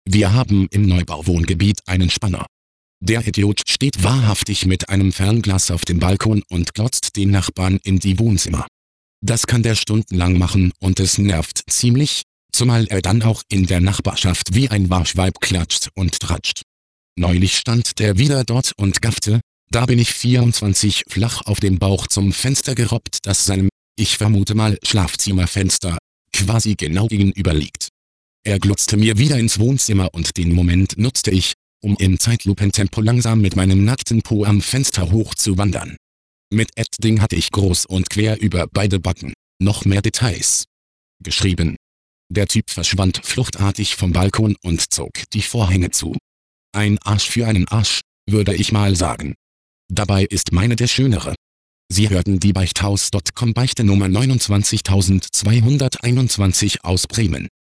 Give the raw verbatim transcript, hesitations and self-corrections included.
Wir haben im Neubauwohngebiet einen Spanner. Der Idiot steht wahrhaftig mit einem Fernglas auf dem Balkon und glotzt den Nachbarn in die Wohnzimmer. Das kann der stundenlang machen und es nervt ziemlich, zumal er dann auch in der Nachbarschaft wie ein Waschweib klatscht und tratscht. Neulich stand der wieder dort und gaffte, da bin ich vierundzwanzig flach auf dem Bauch zum Fenster gerobbt, das seinem, ich vermute mal Schlafzimmerfenster, quasi genau gegenüber liegt. Er glotzte mir wieder ins Wohnzimmer und den Moment nutzte ich, um im Zeitlupentempo langsam mit meinem nackten Po am Fenster hochzuwandern. Mit Edding hatte ich groß und quer über beide Backen noch mehr Details geschrieben. Der Typ verschwand fluchtartig vom Balkon und zog die Vorhänge zu. Ein Arsch für einen Arsch, würde ich mal sagen. Dabei ist meine der Schönere. Sie hörten die Beichthaus Punkt com Beichte Nummer neunundzwanzigtausendzweihunderteinundzwanzig aus Bremen.